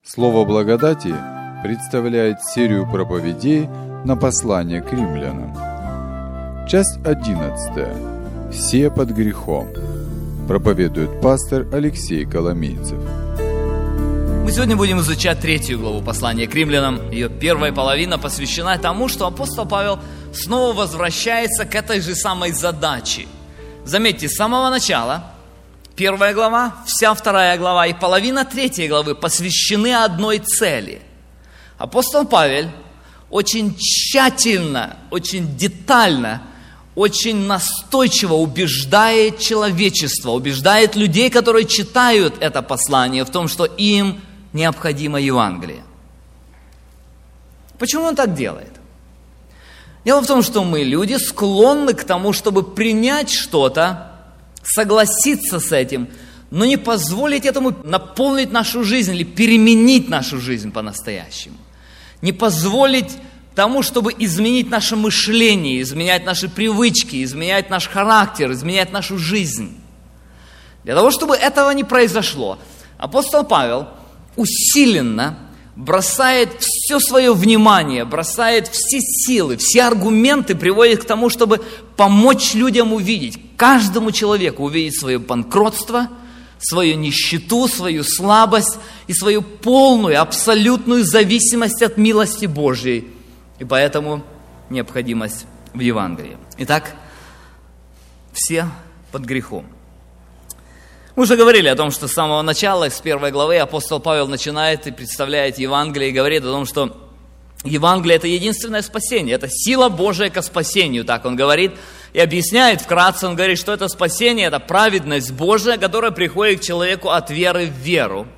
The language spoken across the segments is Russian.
Слово благодати представляет серию проповедей на послание к римлянам. Часть 11. Все под грехом. Проповедует пастор Алексей Коломейцев. Мы сегодня будем изучать 3 главу послания к римлянам. Ее первая половина посвящена тому, что апостол Павел снова возвращается к этой же самой задаче. Заметьте, с самого начала 1 глава, вся 2 глава и половина 3 главы посвящены одной цели. Апостол Павел очень тщательно, очень детально, очень настойчиво убеждает человечество, убеждает людей, которые читают это послание, в том, что им необходимо Евангелие. Почему он так делает? Дело в том, что мы, люди, склонны к тому, чтобы принять что-то, согласиться с этим, но не позволить этому наполнить нашу жизнь или переменить нашу жизнь по-настоящему. Не позволить тому, чтобы изменить наше мышление, изменять наши привычки, изменять наш характер, изменять нашу жизнь. Для того, чтобы этого не произошло, апостол Павел усиленно бросает все свое внимание, бросает все силы, все аргументы, приводит к тому, чтобы помочь людям увидеть, каждому человеку увидеть свое банкротство, свою нищету, свою слабость и свою полную, абсолютную зависимость от милости Божьей. И поэтому необходимость в Евангелии. Итак, все под грехом. Мы уже говорили о том, что с самого начала, с 1 главы, апостол Павел начинает и представляет Евангелие, и говорит о том, что Евангелие – это единственное спасение, это сила Божия ко спасению, так он говорит, и объясняет вкратце, он говорит, что это спасение, это праведность Божия, которая приходит к человеку от веры в веру.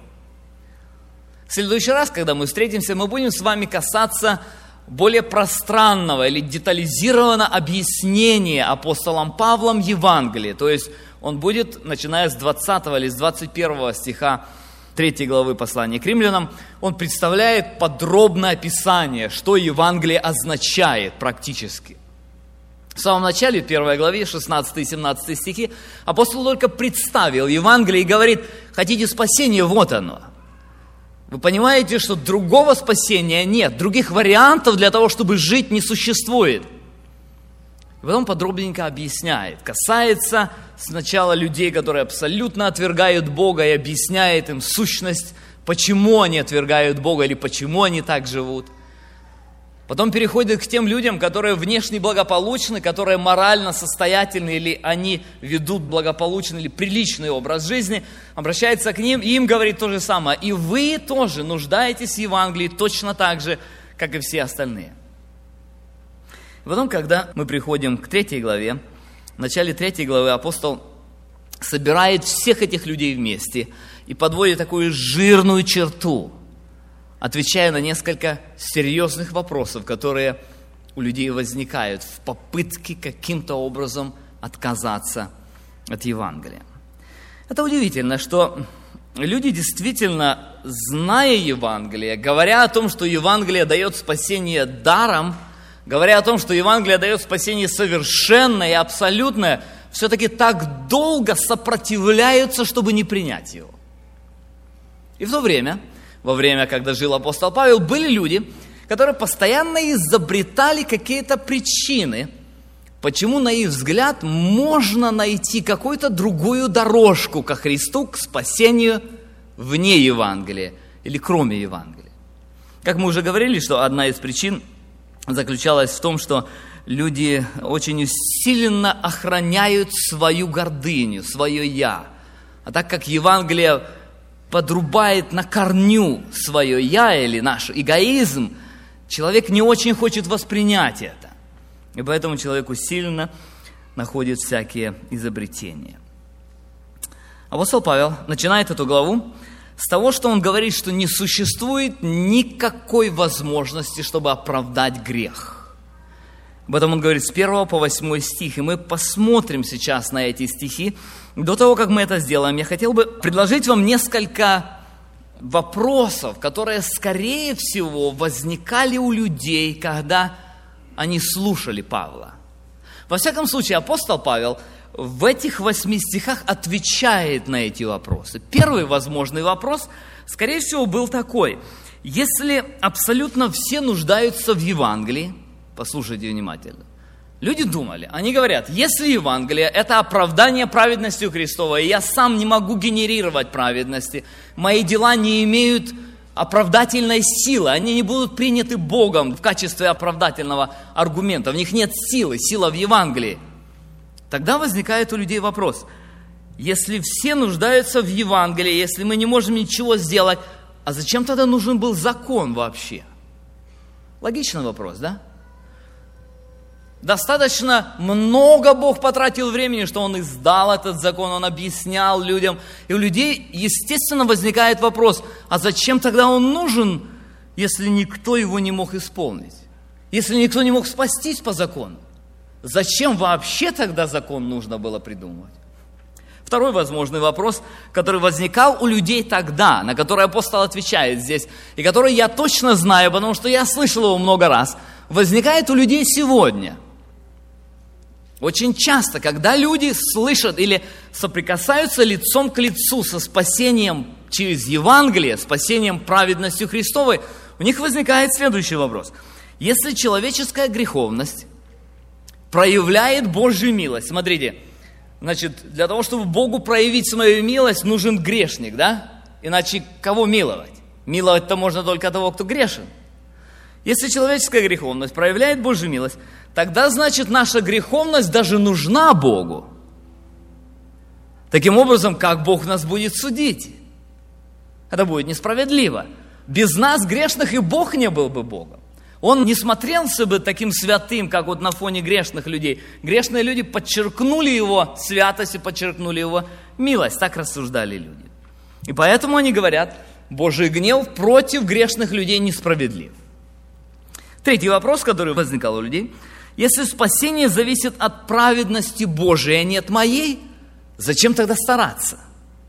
В следующий раз, когда мы встретимся, мы будем с вами касаться более пространного или детализированного объяснения апостолом Павлом Евангелия, то есть он будет, начиная с 20 или с 21 стиха 3 главы послания к римлянам, он представляет подробное описание, что Евангелие означает практически. В самом начале 1 главе, 16 и 17 стихи, апостол только представил Евангелие и говорит, хотите спасения, вот оно. Вы понимаете, что другого спасения нет, других вариантов для того, чтобы жить, не существует. И потом подробненько объясняет. Касается сначала людей, которые абсолютно отвергают Бога, и объясняет им сущность, почему они отвергают Бога или почему они так живут. Потом переходит к тем людям, которые внешне благополучны, которые морально состоятельны, или они ведут благополучный или приличный образ жизни, обращается к ним и им говорит то же самое. И вы тоже нуждаетесь в Евангелии точно так же, как и все остальные. И потом, когда мы приходим к 3 главе, в начале 3 главы апостол собирает всех этих людей вместе и подводит такую жирную черту, отвечая на несколько серьезных вопросов, которые у людей возникают в попытке каким-то образом отказаться от Евангелия. Это удивительно, что люди действительно, зная Евангелие, говоря о том, что Евангелие дает спасение даром, говоря о том, что Евангелие дает спасение совершенное и абсолютное, все-таки так долго сопротивляются, чтобы не принять его. И в то время, во время, когда жил апостол Павел, были люди, которые постоянно изобретали какие-то причины, почему, на их взгляд, можно найти какую-то другую дорожку ко Христу, к спасению вне Евангелия или кроме Евангелия. Как мы уже говорили, что одна из причин заключалась в том, что люди очень усиленно охраняют свою гордыню, свое «я». А так как Евангелие подрубает на корню свое «я» или наш эгоизм, человек не очень хочет воспринять это. И поэтому человек усиленно находит всякие изобретения. Апостол Павел начинает эту главу с того, что он говорит, что не существует никакой возможности, чтобы оправдать грех. Об этом он говорит с 1 по 8 стих, и мы посмотрим сейчас на эти стихи. До того, как мы это сделаем, я хотел бы предложить вам несколько вопросов, которые, скорее всего, возникали у людей, когда они слушали Павла. Во всяком случае, апостол Павел в этих 8 стихах отвечает на эти вопросы. Первый возможный вопрос, скорее всего, был такой. Если абсолютно все нуждаются в Евангелии, послушайте внимательно, люди думали, они говорят, если Евангелие – это оправдание праведностью Христовой, и я сам не могу генерировать праведности, мои дела не имеют оправдательной силы, они не будут приняты Богом в качестве оправдательного аргумента, в них нет силы, сила в Евангелии. Тогда возникает у людей вопрос, если все нуждаются в Евангелии, если мы не можем ничего сделать, а зачем тогда нужен был закон вообще? Логичный вопрос, да? Достаточно много Бог потратил времени, что Он издал этот закон, Он объяснял людям. И у людей, естественно, возникает вопрос, а зачем тогда Он нужен, если никто его не мог исполнить? Если никто не мог спастись по закону? Зачем вообще тогда закон нужно было придумывать? Второй возможный вопрос, который возникал у людей тогда, на который апостол отвечает здесь, и который я точно знаю, потому что я слышал его много раз, возникает у людей сегодня. Очень часто, когда люди слышат или соприкасаются лицом к лицу со спасением через Евангелие, спасением праведностью Христовой, у них возникает следующий вопрос. Если человеческая греховность проявляет Божью милость, смотрите, значит, для того, чтобы Богу проявить свою милость, нужен грешник, да? Иначе кого миловать? Миловать-то можно только того, кто грешен. Если человеческая греховность проявляет Божью милость, тогда, значит, наша греховность даже нужна Богу. Таким образом, как Бог нас будет судить? Это будет несправедливо. Без нас, грешных, и Бог не был бы Богом. Он не смотрелся бы таким святым, как вот на фоне грешных людей. Грешные люди подчеркнули его святость и подчеркнули его милость. Так рассуждали люди. И поэтому они говорят, Божий гнев против грешных людей несправедлив. Третий вопрос, который возникал у людей. Если спасение зависит от праведности Божией, а не от моей, зачем тогда стараться?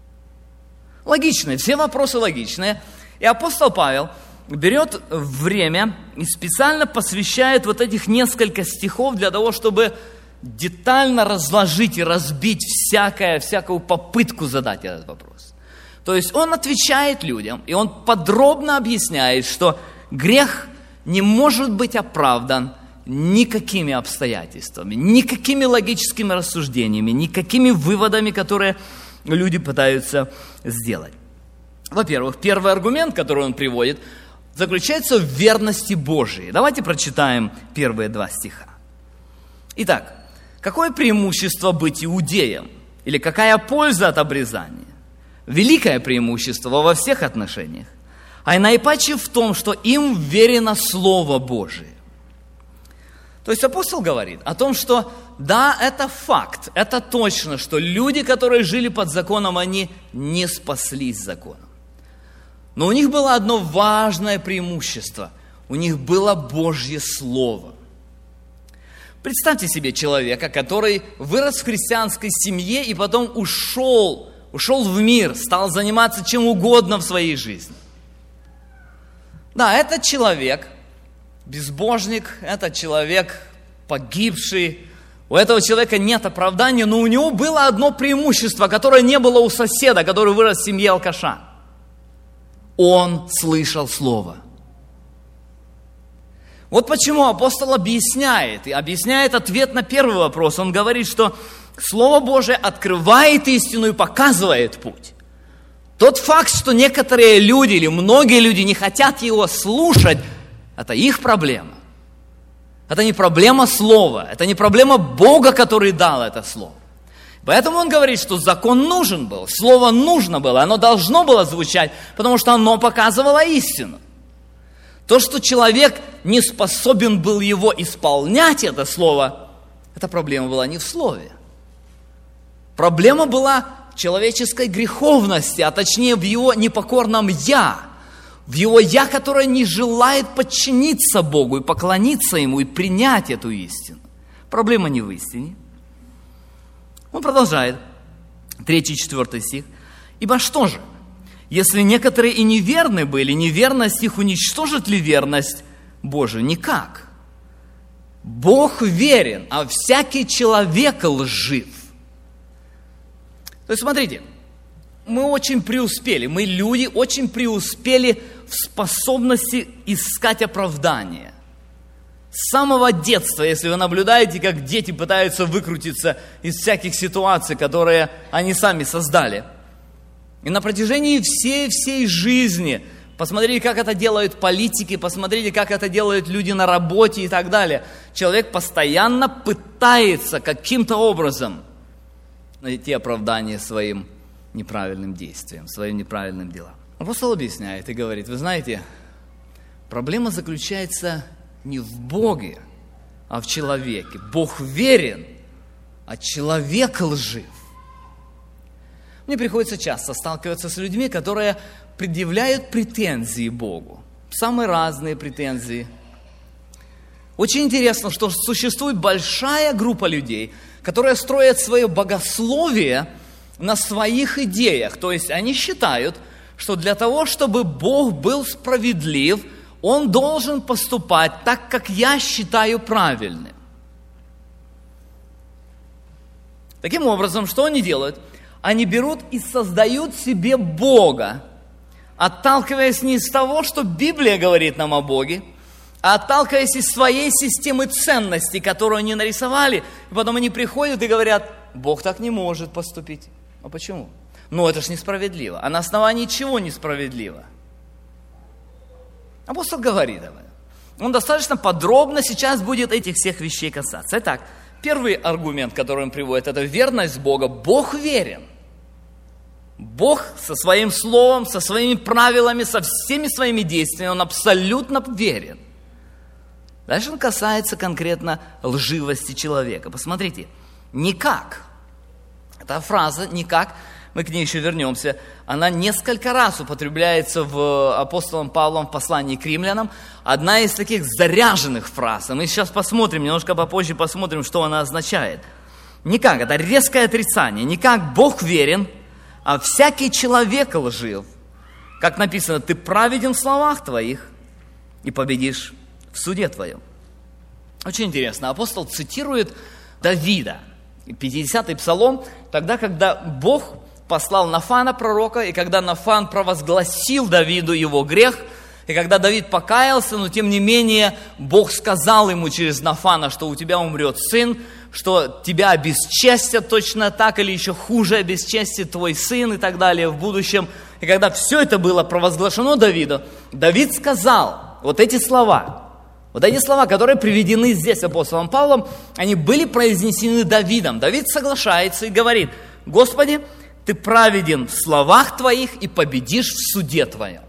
Логично, все вопросы логичные. И апостол Павел берет время и специально посвящает вот этих несколько стихов для того, чтобы детально разложить и разбить всякую попытку задать этот вопрос. То есть он отвечает людям, и он подробно объясняет, что грех не может быть оправдан никакими обстоятельствами, никакими логическими рассуждениями, никакими выводами, которые люди пытаются сделать. Во-первых, первый аргумент, который он приводит, заключается в верности Божией. Давайте прочитаем первые 2 стиха. Итак, какое преимущество быть иудеем? Или какая польза от обрезания? Великое преимущество во всех отношениях. А и наипаче в том, что им верено Слово Божие. То есть апостол говорит о том, что да, это факт, это точно, что люди, которые жили под законом, они не спаслись законом. Но у них было одно важное преимущество. У них было Божье Слово. Представьте себе человека, который вырос в христианской семье и потом ушел в мир, стал заниматься чем угодно в своей жизни. Да, этот человек, безбожник, этот человек погибший, у этого человека нет оправдания, но у него было одно преимущество, которое не было у соседа, который вырос в семье алкаша. Он слышал Слово. Вот почему апостол объясняет ответ на первый вопрос. Он говорит, что Слово Божие открывает истину и показывает путь. Тот факт, что некоторые люди или многие люди не хотят его слушать, это их проблема. Это не проблема Слова, это не проблема Бога, который дал это Слово. Поэтому он говорит, что закон нужен был, Слово нужно было, оно должно было звучать, потому что оно показывало истину. То, что человек не способен был его исполнять, это Слово, эта проблема была не в Слове. Проблема была в человеческой греховности, а точнее в его непокорном «я», в его «я», которое не желает подчиниться Богу и поклониться Ему, и принять эту истину. Проблема не в истине. Он продолжает, 3-4 стих. «Ибо что же, если некоторые и неверны были, неверность их уничтожит ли верность Божию? Никак. Бог верен, а всякий человек лжив». То есть, смотрите, мы очень преуспели, мы люди очень преуспели в способности искать оправдание. С самого детства, если вы наблюдаете, как дети пытаются выкрутиться из всяких ситуаций, которые они сами создали. И на протяжении всей жизни, посмотрите, как это делают политики, посмотрите, как это делают люди на работе и так далее. Человек постоянно пытается каким-то образом найти оправдание своим неправильным действиям, своим неправильным делам. Апостол объясняет и говорит, вы знаете, проблема заключается не в Боге, а в человеке. Бог верен, а человек лжив. Мне приходится часто сталкиваться с людьми, которые предъявляют претензии Богу. Самые разные претензии. Очень интересно, что существует большая группа людей, которые строят свое богословие на своих идеях. То есть они считают, что для того, чтобы Бог был справедлив, Он должен поступать так, как я считаю правильным. Таким образом, что они делают? Они берут и создают себе Бога, отталкиваясь не из того, что Библия говорит нам о Боге, а отталкиваясь из своей системы ценностей, которую они нарисовали. И потом они приходят и говорят, Бог так не может поступить. А почему? Ну, это ж несправедливо. А на основании чего несправедливо? Апостол говорит об этом. Он достаточно подробно сейчас будет этих всех вещей касаться. Итак, первый аргумент, который он приводит, это верность Бога. Бог верен. Бог со своим словом, со своими правилами, со всеми своими действиями, Он абсолютно верен. Дальше он касается конкретно лживости человека. Посмотрите, никак. Эта фраза «никак», мы к ней еще вернемся, она несколько раз употребляется апостолом Павлом в послании к римлянам. Одна из таких заряженных фраз. Мы сейчас посмотрим, немножко попозже посмотрим, что она означает. Никак, это резкое отрицание. Никак Бог верен, а всякий человек лжив. Как написано, ты праведен в словах твоих и победишь в суде твоем. Очень интересно, апостол цитирует Давида, 50-й псалом, тогда, когда Бог послал Нафана, пророка, и когда Нафан провозгласил Давиду его грех, и когда Давид покаялся, но тем не менее Бог сказал ему через Нафана, что у тебя умрет сын, что тебя обесчестят точно так, или еще хуже обесчестит твой сын и так далее в будущем. И когда все это было провозглашено Давиду, Давид сказал вот эти слова, которые приведены здесь апостолом Павлом, они были произнесены Давидом. Давид соглашается и говорит, Господи, Ты праведен в словах Твоих и победишь в суде Твоем.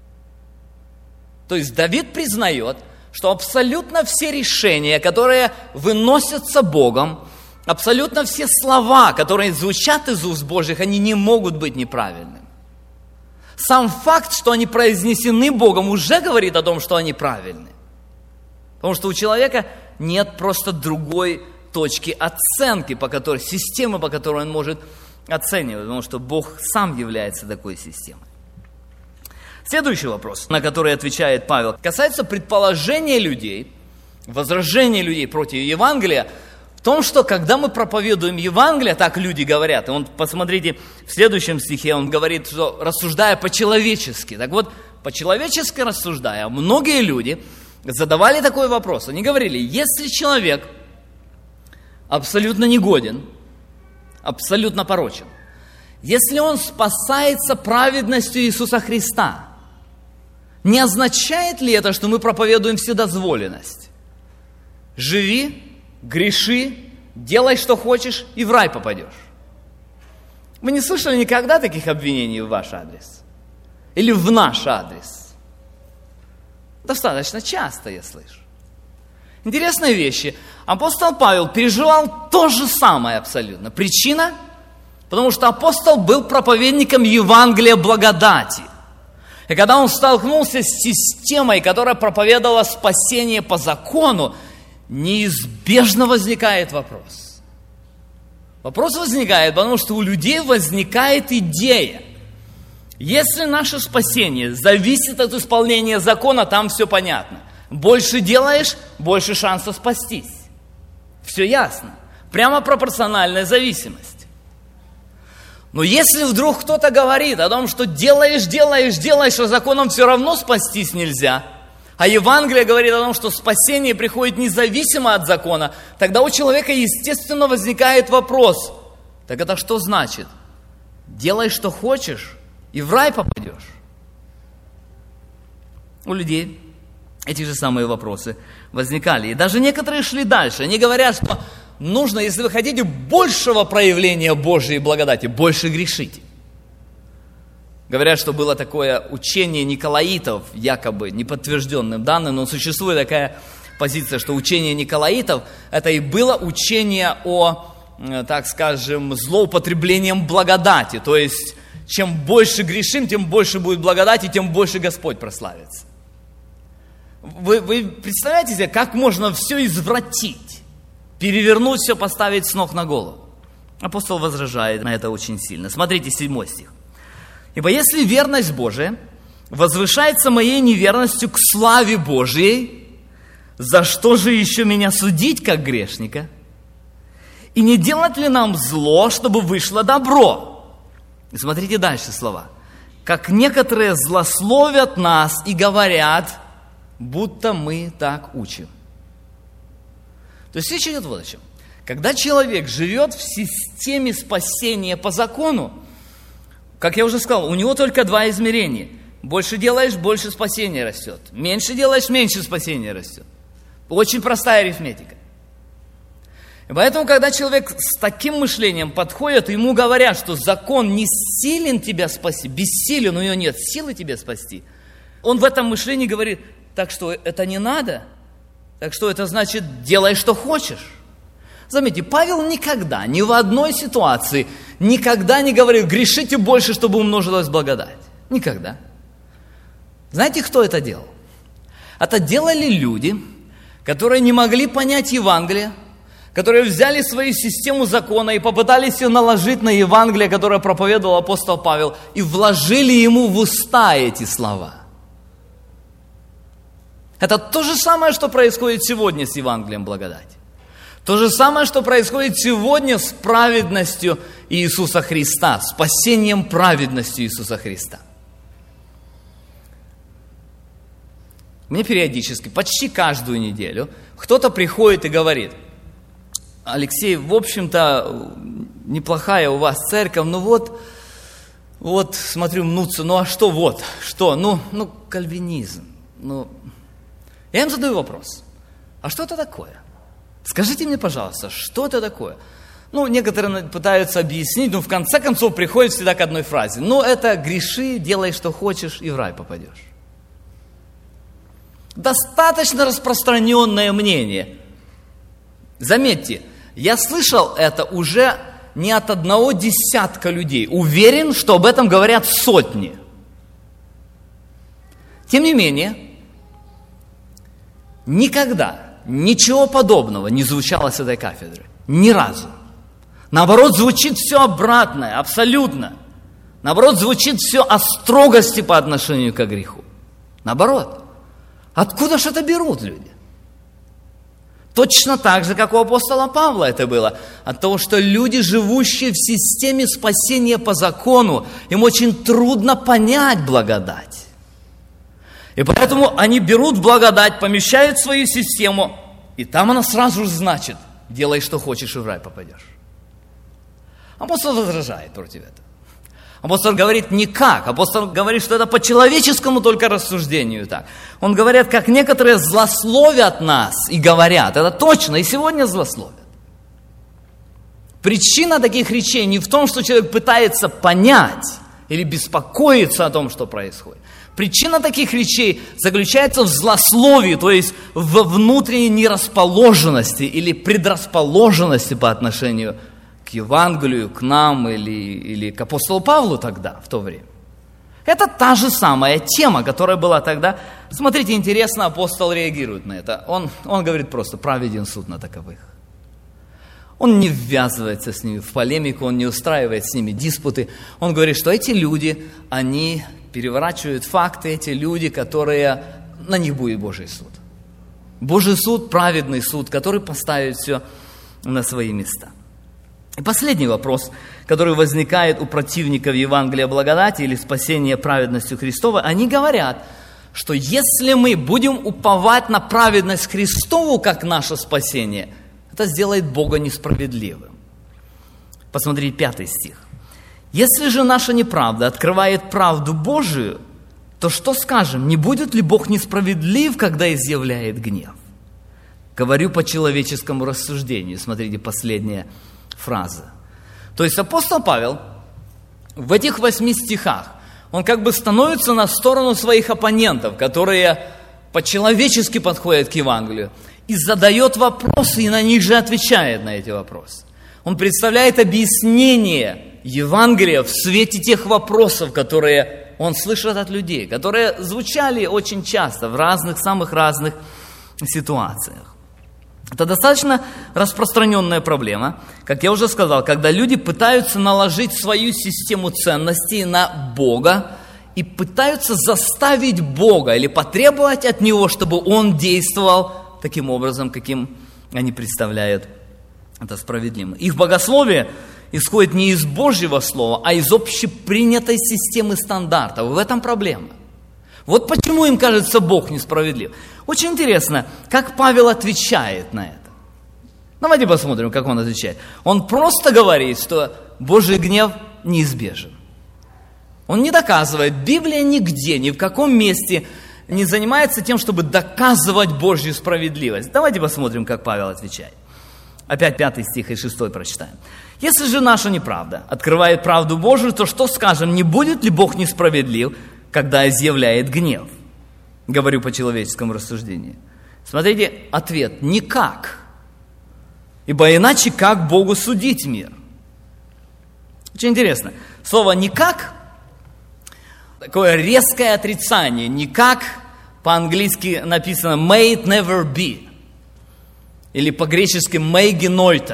То есть Давид признает, что абсолютно все решения, которые выносятся Богом, абсолютно все слова, которые звучат из уст Божьих, они не могут быть неправильными. Сам факт, что они произнесены Богом, уже говорит о том, что они правильны. Потому что у человека нет просто другой точки оценки, системы, по которой он может оценивать, потому что Бог сам является такой системой. Следующий вопрос, на который отвечает Павел, касается предположения людей, возражения людей против Евангелия, в том, что когда мы проповедуем Евангелие, так люди говорят, и посмотрите, в следующем стихе он говорит, что рассуждая по-человечески. Так вот, по-человечески рассуждая, многие люди задавали такой вопрос. Они говорили, если человек абсолютно негоден, абсолютно порочен, если он спасается праведностью Иисуса Христа, не означает ли это, что мы проповедуем вседозволенность? Живи, греши, делай, что хочешь, и в рай попадешь. Вы не слышали никогда таких обвинений в ваш адрес? Или в наш адрес? Достаточно часто я слышу. Интересные вещи. Апостол Павел переживал то же самое абсолютно. Причина? Потому что апостол был проповедником Евангелия благодати. И когда он столкнулся с системой, которая проповедовала спасение по закону, неизбежно возникает вопрос. Вопрос возникает, потому что у людей возникает идея. Если наше спасение зависит от исполнения закона, там все понятно. Больше делаешь, больше шансов спастись. Все ясно. Прямо пропорциональная зависимость. Но если вдруг кто-то говорит о том, что делаешь, а законом все равно спастись нельзя, а Евангелие говорит о том, что спасение приходит независимо от закона, тогда у человека, естественно, возникает вопрос: так это что значит? Делай, что хочешь, и в рай попадешь. У людей эти же самые вопросы возникали. И даже некоторые шли дальше. Они говорят, что нужно, если вы хотите большего проявления Божьей благодати, больше грешите. Говорят, что было такое учение николаитов, якобы неподтвержденным данным, но существует такая позиция, что учение николаитов – это и было учение о, так скажем, злоупотреблением благодати. То есть, чем больше грешим, тем больше будет благодати, тем больше Господь прославится. Вы представляете себе, как можно все извратить, перевернуть все, поставить с ног на голову? Апостол возражает на это очень сильно. Смотрите, 7 стих. «Ибо если верность Божия возвышается моей неверностью к славе Божией, за что же еще меня судить, как грешника? И не делать ли нам зло, чтобы вышло добро?» И смотрите дальше слова. «Как некоторые злословят нас и говорят, будто мы так учим». То есть речь идет вот о чем. Когда человек живет в системе спасения по закону, как я уже сказал, у него только 2 измерения. Больше делаешь, больше спасения растет. Меньше делаешь, меньше спасения растет. Очень простая арифметика. И поэтому, когда человек с таким мышлением подходит, ему говорят, что закон не силен тебя спасти, бессилен, у него нет силы тебя спасти, он в этом мышлении говорит: так что это не надо, так что это значит делай, что хочешь. Заметьте, Павел никогда, ни в одной ситуации, никогда не говорил: грешите больше, чтобы умножилась благодать. Никогда. Знаете, кто это делал? Это делали люди, которые не могли понять Евангелие, которые взяли свою систему закона и попытались ее наложить на Евангелие, которое проповедовал апостол Павел, и вложили ему в уста эти слова. Это то же самое, что происходит сегодня с Евангелием благодати. То же самое, что происходит сегодня с праведностью Иисуса Христа, спасением праведностью Иисуса Христа. Мне периодически, почти каждую неделю, кто-то приходит и говорит: Алексей, в общем-то, неплохая у вас церковь, ну вот, смотрю, мнутся, ну а что вот, что, ну, кальвинизм, Я им задаю вопрос: а что это такое? Скажите мне, пожалуйста, что это такое? Некоторые пытаются объяснить, но в конце концов приходят всегда к одной фразе: это греши, делай, что хочешь, и в рай попадешь. Достаточно распространенное мнение. Заметьте, я слышал это уже не от 1 десятка людей. Уверен, что об этом говорят сотни. Тем не менее, никогда ничего подобного не звучало с этой кафедры. Ни разу. Наоборот, звучит все обратное, абсолютно. Наоборот, звучит все о строгости по отношению к греху. Наоборот. Откуда же это берут люди? Точно так же, как у апостола Павла это было. От того, что люди, живущие в системе спасения по закону, им очень трудно понять благодать. И поэтому они берут благодать, помещают в свою систему, и там она сразу же значит: делай, что хочешь, и в рай попадешь. Апостол возражает против этого. Апостол говорит: никак. Апостол говорит, что это по человеческому только рассуждению так. Он говорит, как некоторые злословят нас и говорят. Это точно, и сегодня злословят. Причина таких речей не в том, что человек пытается понять или беспокоиться о том, что происходит. Причина таких речей заключается в злословии, то есть в внутренней нерасположенности или предрасположенности по отношению к Евангелию, к нам или к апостолу Павлу тогда, в то время. Это та же самая тема, которая была тогда. Смотрите, интересно, апостол реагирует на это. Он говорит просто: праведен суд на таковых. Он не ввязывается с ними в полемику, он не устраивает с ними диспуты. Он говорит, что эти люди, они переворачивают факты, эти люди, которые, на них будет Божий суд. Божий суд, праведный суд, который поставит все на свои места. И последний вопрос, который возникает у противников Евангелия благодати или спасения праведностью Христовой, они говорят, что если мы будем уповать на праведность Христову как наше спасение, это сделает Бога несправедливым. Посмотрите 5 стих. «Если же наша неправда открывает правду Божию, то что скажем, не будет ли Бог несправедлив, когда изъявляет гнев?» Говорю по человеческому рассуждению. Смотрите, последняя фраза. То есть апостол Павел в этих 8 стихах, он как бы становится на сторону своих оппонентов, которые по-человечески подходят к Евангелию, и задает вопросы, и на них же отвечает на эти вопросы. Он представляет объяснение Евангелия в свете тех вопросов, которые он слышит от людей, которые звучали очень часто в разных, самых разных ситуациях. Это достаточно распространенная проблема, как я уже сказал, когда люди пытаются наложить свою систему ценностей на Бога и пытаются заставить Бога или потребовать от Него, чтобы Он действовал таким образом, каким они представляют это справедливым. Их богословие исходит не из Божьего Слова, а из общепринятой системы стандартов. В этом проблема. Вот почему им кажется Бог несправедлив. Очень интересно, как Павел отвечает на это. Давайте посмотрим, как он отвечает. Он просто говорит, что Божий гнев неизбежен. Он не доказывает. Библия нигде, ни в каком месте не занимается тем, чтобы доказывать Божью справедливость. Давайте посмотрим, как Павел отвечает. Опять 5 стих и 6 прочитаем. «Если же наша неправда открывает правду Божию, то что скажем, не будет ли Бог несправедлив, когда изъявляет гнев?» Говорю по человеческому рассуждению. Смотрите, ответ – никак. Ибо иначе как Богу судить мир? Очень интересно. Слово «никак» – такое резкое отрицание. «Никак» по-английски написано «may it never be». Или по-гречески «may genoita».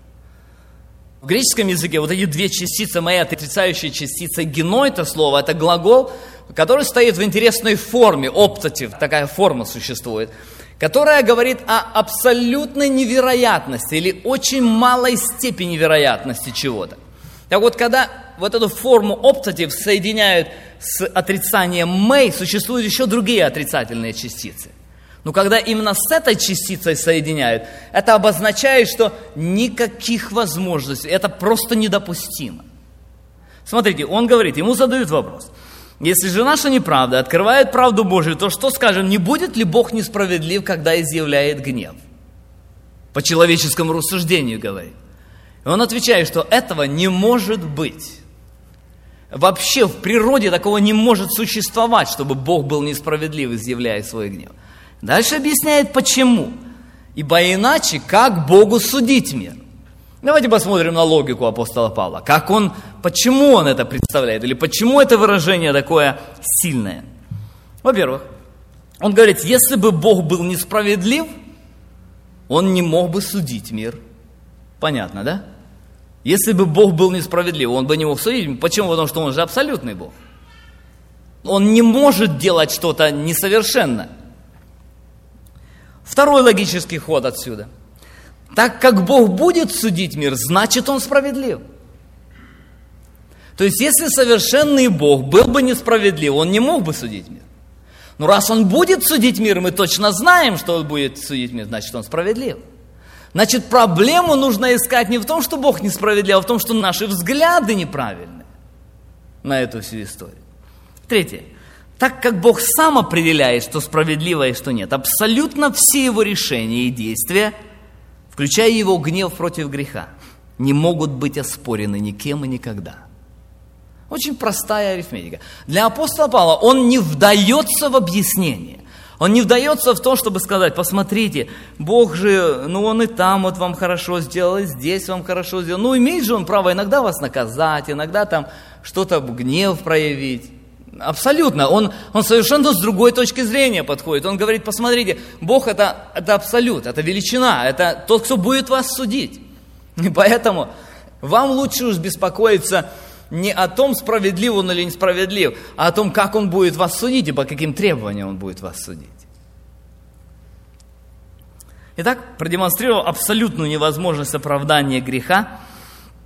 В греческом языке вот эти 2 частицы, «may» отрицающая частица, «genoita» слово – это глагол, который стоит в интересной форме, оптатив, такая форма существует, которая говорит о абсолютной невероятности или очень малой степени вероятности чего-то. Так вот, когда вот эту форму оптатив соединяют с отрицанием «may», существуют еще другие отрицательные частицы. Но когда именно с этой частицей соединяют, это обозначает, что никаких возможностей, это просто недопустимо. Смотрите, он говорит, ему задают вопрос. Если же наша неправда открывает правду Божию, то что скажем, не будет ли Бог несправедлив, когда изъявляет гнев? По человеческому рассуждению говорит. И он отвечает, что этого не может быть. Вообще в природе такого не может существовать, чтобы Бог был несправедлив, изъявляя свой гнев. Дальше объясняет, почему. Ибо иначе, как Богу судить мир? Давайте посмотрим на логику апостола Павла. Почему он это представляет? Или почему это выражение такое сильное? Во-первых, он говорит, если бы Бог был несправедлив, он не мог бы судить мир. Понятно, да? Если бы Бог был несправедлив, он бы не мог судить. Почему? Потому что он же абсолютный Бог. Он не может делать что-то несовершенно. Второй логический ход отсюда. Так как Бог будет судить мир, значит Он справедлив. То есть, если совершенный Бог был бы несправедлив, Он не мог бы судить мир. Но раз Он будет судить мир, мы точно знаем, что Он будет судить мир, значит Он справедлив. Значит, проблему нужно искать не в том, что Бог несправедлив, а в том, что наши взгляды неправильны на эту всю историю. Третье. Так как Бог сам определяет, что справедливо и что нет, абсолютно все Его решения и действия, включая Его гнев против греха, не могут быть оспорены никем и никогда. Очень простая арифметика. Для апостола Павла он не вдается в объяснение. Он не вдается в то, чтобы сказать, посмотрите, Бог же, Он и там вот вам хорошо сделал, и здесь вам хорошо сделал. Имеет же Он право иногда вас наказать, иногда там что-то, гнев проявить. Абсолютно. Он совершенно с другой точки зрения подходит. Он говорит, посмотрите, Бог это абсолют, это величина, это тот, кто будет вас судить. И поэтому вам лучше уж беспокоиться не о том, справедлив он или несправедлив, а о том, как он будет вас судить и по каким требованиям он будет вас судить. Итак, продемонстрировав абсолютную невозможность оправдания греха,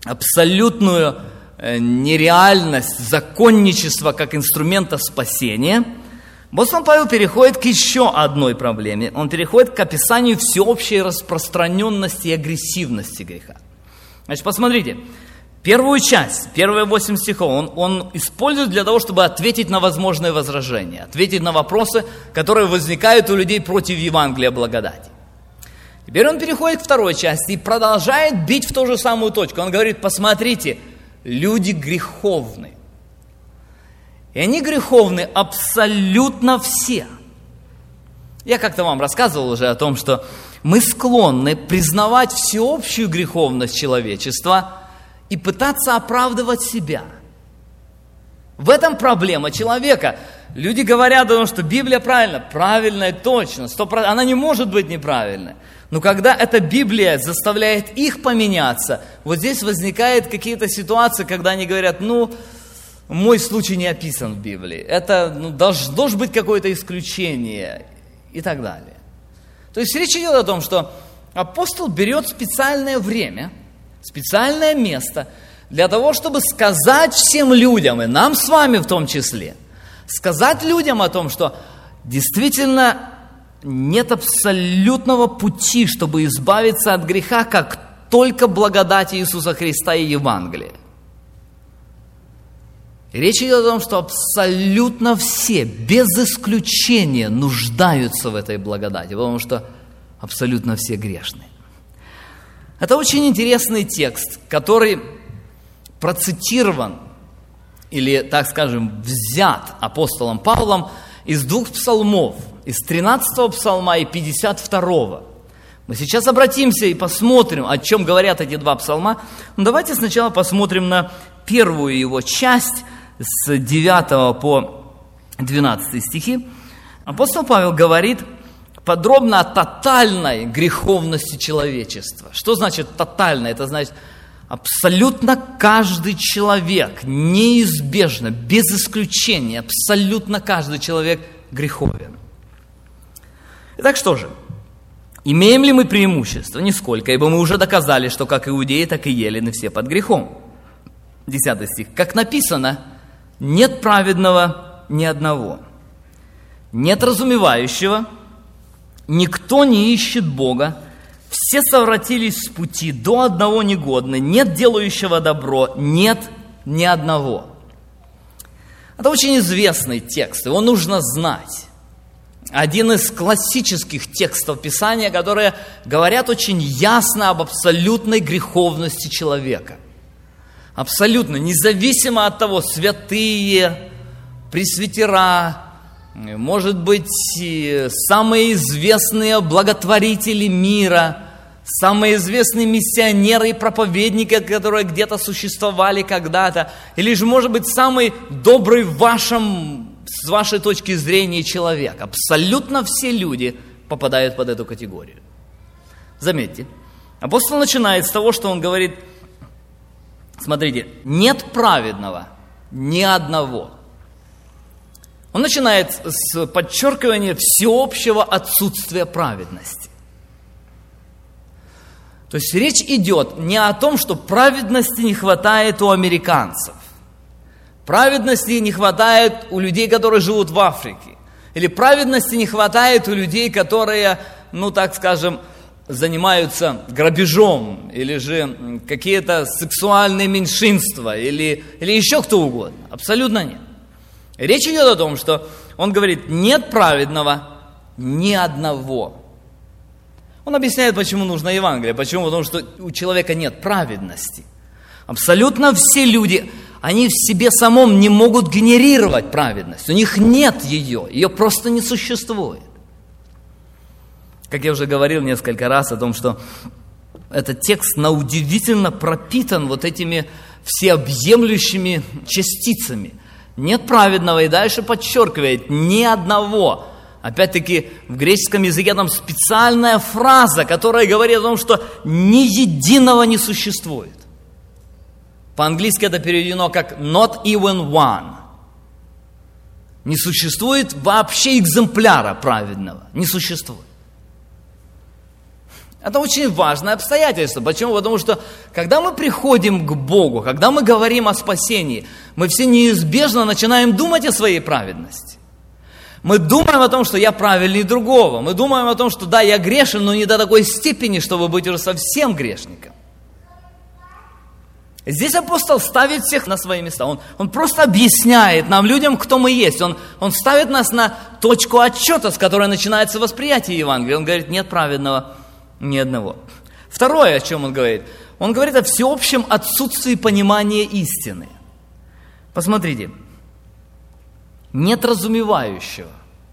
абсолютную нереальность законничества как инструмента спасения, апостол Павел переходит к еще одной проблеме. Он переходит к описанию всеобщей распространенности и агрессивности греха. Значит, посмотрите, первую часть, первые 8 стихов он использует для того, чтобы ответить на возможные возражения, ответить на вопросы, которые возникают у людей против Евангелия благодати. Теперь он переходит к второй части и продолжает бить в ту же самую точку. Он говорит: посмотрите, люди греховны. И они греховны абсолютно все. Я как-то вам рассказывал уже о том, что мы склонны признавать всеобщую греховность человечества и пытаться оправдывать себя. В этом проблема человека. Люди говорят о том, что Библия правильная, точно, 100%, она не может быть неправильной. Но когда эта Библия заставляет их поменяться, вот здесь возникают какие-то ситуации, когда они говорят: мой случай не описан в Библии, это должно быть какое-то исключение и так далее. То есть речь идет о том, что апостол берет специальное время, специальное место для того, чтобы сказать всем людям, и нам с вами в том числе, сказать людям о том, что действительно нет абсолютного пути, чтобы избавиться от греха, как только благодать Иисуса Христа и Евангелия. Речь идет о том, что абсолютно все, без исключения, нуждаются в этой благодати, потому что абсолютно все грешны. Это очень интересный текст, который процитирован, или, так скажем, взят апостолом Павлом из 2 псалмов, из 13 псалма и 52. Мы сейчас обратимся и посмотрим, о чем говорят эти 2 псалма. Но давайте сначала посмотрим на первую его часть, с 9 по 12 стихи. Апостол Павел говорит подробно о тотальной греховности человечества. Что значит тотальная? Это значит, абсолютно каждый человек, неизбежно, без исключения, абсолютно каждый человек греховен. Итак, что же? Имеем ли мы преимущество? Нисколько, ибо мы уже доказали, что как иудеи, так и елены все под грехом. 10 стих. Как написано: нет праведного ни одного, нет разумевающего, никто не ищет Бога, все совратились с пути, до одного негодны, нет делающего добро, нет ни одного. Это очень известный текст, его нужно знать. Один из классических текстов Писания, которые говорят очень ясно об абсолютной греховности человека. Абсолютно, независимо от того, святые, пресвитера, может быть, самые известные благотворители мира, самые известные миссионеры и проповедники, которые где-то существовали когда-то, или же, может быть, самый добрый с вашей точки зрения человек. Абсолютно все люди попадают под эту категорию. Заметьте, апостол начинает с того, что он говорит: смотрите, нет праведного ни одного. Он начинает с подчеркивания всеобщего отсутствия праведности. То есть речь идет не о том, что праведности не хватает у американцев, праведности не хватает у людей, которые живут в Африке, или праведности не хватает у людей, которые, так скажем, занимаются грабежом, или же какие-то сексуальные меньшинства, или еще кто угодно. Абсолютно нет. Речь идет о том, что он говорит: нет праведного ни одного. Он объясняет, почему нужно Евангелие. Почему? Потому что у человека нет праведности. Абсолютно все люди, они в себе самом не могут генерировать праведность. У них нет ее просто не существует. Как я уже говорил несколько раз о том, что этот текст удивительно пропитан вот этими всеобъемлющими частицами. Нет праведного, и дальше подчеркивает: ни одного. Опять-таки, в греческом языке там специальная фраза, которая говорит о том, что ни единого не существует. По-английски это переведено как not even one. Не существует вообще экземпляра праведного. Не существует. Это очень важное обстоятельство. Почему? Потому что, когда мы приходим к Богу, когда мы говорим о спасении, мы все неизбежно начинаем думать о своей праведности. Мы думаем о том, что я правильнее другого. Мы думаем о том, что да, я грешен, но не до такой степени, чтобы быть уже совсем грешником. Здесь апостол ставит всех на свои места. Он просто объясняет нам, людям, кто мы есть. Он ставит нас на точку отсчета, с которой начинается восприятие Евангелия. Он говорит, нет праведного ни одного. Второе, о чем он говорит о всеобщем отсутствии понимания истины. Посмотрите. Нет разумевающего.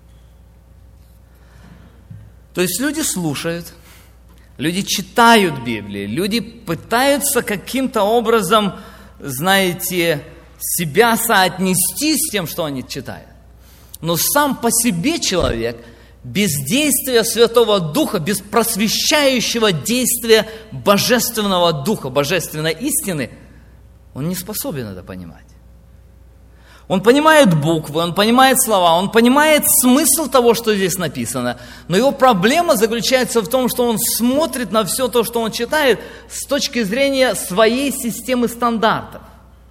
То есть люди слушают, люди читают Библию, люди пытаются каким-то образом, знаете, себя соотнести с тем, что они читают. Но сам по себе человек без действия Святого Духа, без просвещающего действия Божественного Духа, Божественной истины, он не способен это понимать. Он понимает буквы, он понимает слова, он понимает смысл того, что здесь написано. Но его проблема заключается в том, что он смотрит на все то, что он читает, с точки зрения своей системы стандартов.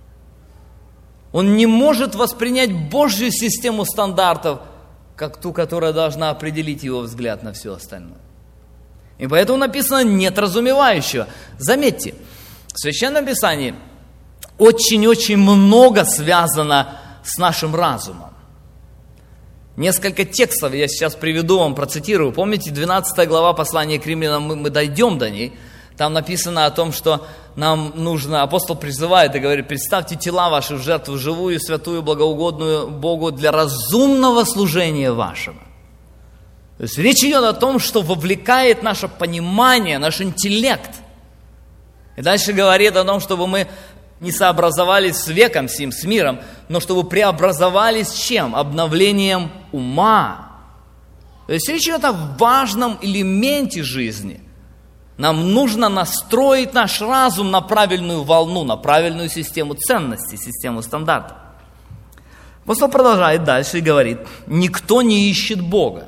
Он не может воспринять Божью систему стандартов, как ту, которая должна определить его взгляд на все остальное. И поэтому написано «нет разумевающего». Заметьте, в Священном Писании очень-очень много связано с нашим разумом. Несколько текстов я сейчас приведу вам, процитирую. Помните, 12 глава послания к Римлянам, мы дойдем до ней. Там написано о том, что нам нужно, апостол призывает и говорит, представьте тела ваши в жертву живую, святую, благоугодную Богу для разумного служения вашего. То есть речь идет о том, что вовлекает наше понимание, наш интеллект. И дальше говорит о том, чтобы мы не сообразовались с веком сим, с миром, но чтобы преобразовались чем? Обновлением ума. То есть речь идет о важном элементе жизни. Нам нужно настроить наш разум на правильную волну, на правильную систему ценностей, систему стандартов. Апостол продолжает дальше и говорит, никто не ищет Бога.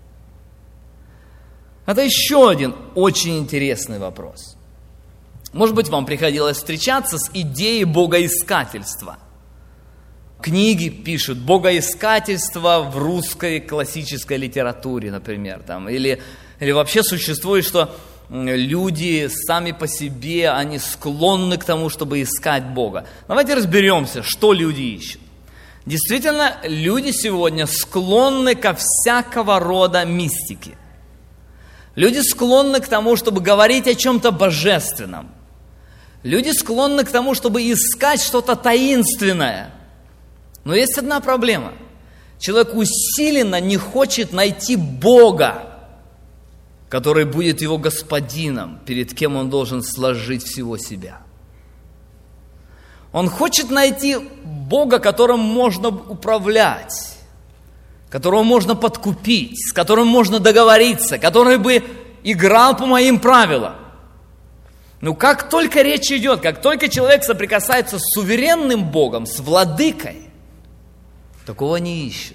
Это еще один очень интересный вопрос. Может быть, вам приходилось встречаться с идеей богоискательства. Книги пишут богоискательство в русской классической литературе, например. Или вообще существует, что люди сами по себе, они склонны к тому, чтобы искать Бога. Давайте разберемся, что люди ищут. Действительно, люди сегодня склонны ко всякого рода мистике. Люди склонны к тому, чтобы говорить о чем-то божественном. Люди склонны к тому, чтобы искать что-то таинственное. Но есть одна проблема. Человек усиленно не хочет найти Бога, который будет его господином, перед кем он должен сложить всего себя. Он хочет найти Бога, которым можно управлять, которого можно подкупить, с которым можно договориться, который бы играл по моим правилам. Но как только речь идет, как только человек соприкасается с суверенным Богом, с владыкой, такого не ищет.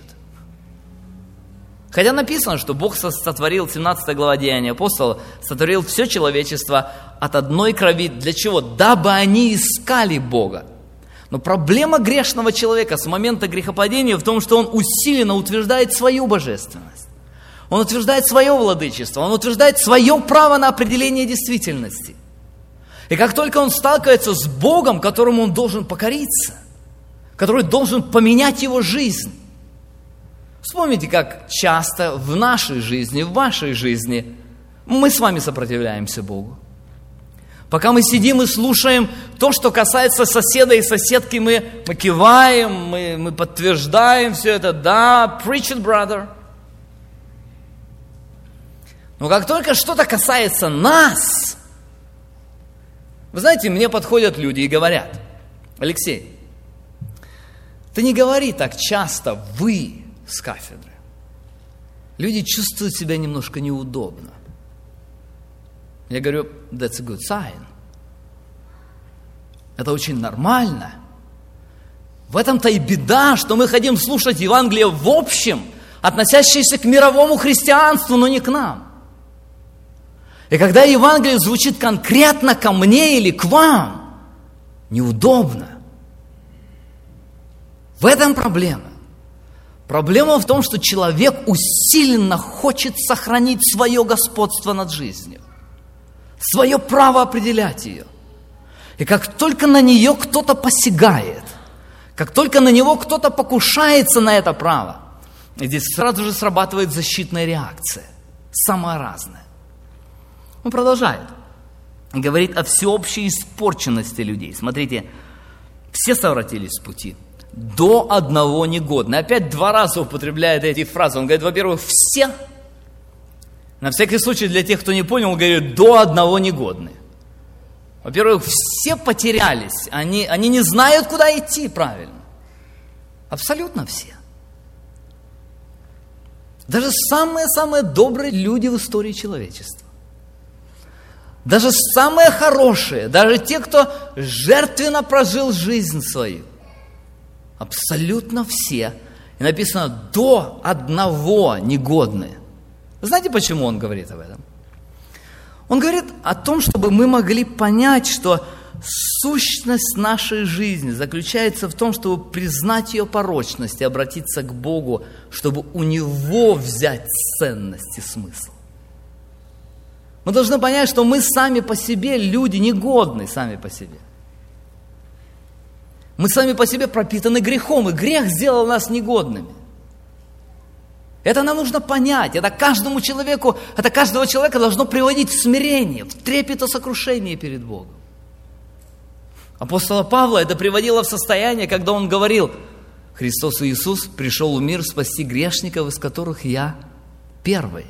Хотя написано, что Бог сотворил, 17 глава Деяний апостола, сотворил все человечество от одной крови. Для чего? Дабы они искали Бога. Но проблема грешного человека с момента грехопадения в том, что он усиленно утверждает свою божественность. Он утверждает свое владычество, он утверждает свое право на определение действительности. И как только он сталкивается с Богом, которому он должен покориться, который должен поменять его жизнь. Вспомните, как часто в нашей жизни, в вашей жизни мы с вами сопротивляемся Богу. Пока мы сидим и слушаем то, что касается соседа и соседки, мы киваем, мы подтверждаем все это. Да, preach it, brother. Но как только что-то касается нас, вы знаете, мне подходят люди и говорят, Алексей, ты не говори так часто «вы» с кафедры. Люди чувствуют себя немножко неудобно. Я говорю, that's a good sign. Это очень нормально. В этом-то и беда, что мы хотим слушать Евангелие в общем, относящееся к мировому христианству, но не к нам. И И когда Евангелие звучит конкретно ко мне или к вам, неудобно. В этом проблема. Проблема в том, что человек усиленно хочет сохранить свое господство над жизнью, свое право определять ее. И как только на нее кто-то посягает, как только на него кто-то покушается на это право, здесь сразу же срабатывает защитная реакция, самая разная. Он продолжает. Говорит о всеобщей испорченности людей. Смотрите, все совратились с пути. До одного негодны. Опять 2 раза употребляет эти фразы. Он говорит, во-первых, все. На всякий случай, для тех, кто не понял, он говорит, до одного негодны. Во-первых, все потерялись. Они не знают, куда идти правильно. Абсолютно все. Даже самые-самые добрые люди в истории человечества. Даже самые хорошие, даже те, кто жертвенно прожил жизнь свою. Абсолютно все. И написано, до одного негодные. Знаете, почему он говорит об этом? Он говорит о том, чтобы мы могли понять, что сущность нашей жизни заключается в том, чтобы признать ее порочность и обратиться к Богу, чтобы у Него взять ценность и смысл. Мы должны понять, что мы сами по себе люди негодны сами по себе. Мы сами по себе пропитаны грехом, и грех сделал нас негодными. Это нам нужно понять. Это каждого человека должно приводить в смирение, в трепет и сокрушение перед Богом. Апостола Павла это приводило в состояние, когда он говорил, Христос Иисус пришел в мир спасти грешников, из которых я первый.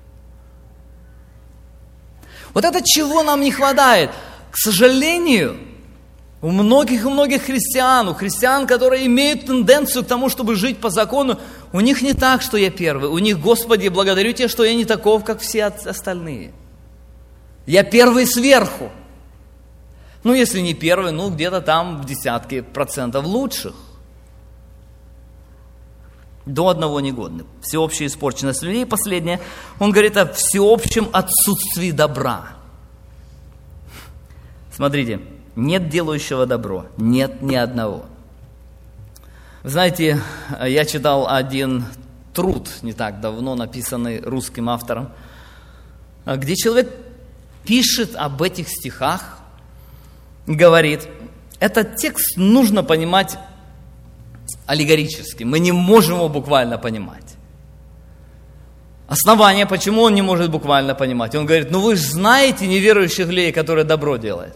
Вот это чего нам не хватает. К сожалению, у многих христиан, которые имеют тенденцию к тому, чтобы жить по закону, у них не так, что я первый. У них, Господи, благодарю Тебя, что я не таков, как все остальные. Я первый сверху. Если не первый, где-то там в десятки процентов лучших. До одного негодны. Всеобщая испорченность людей. Последнее. Он говорит о всеобщем отсутствии добра. Смотрите. Нет делающего добро, нет ни одного. Вы знаете, я читал один труд не так давно, написанный русским автором, где человек пишет об этих стихах, говорит, этот текст нужно понимать аллегорически, мы не можем его буквально понимать. Основание, почему он не может буквально понимать? Он говорит, вы же знаете неверующих людей, которые добро делают.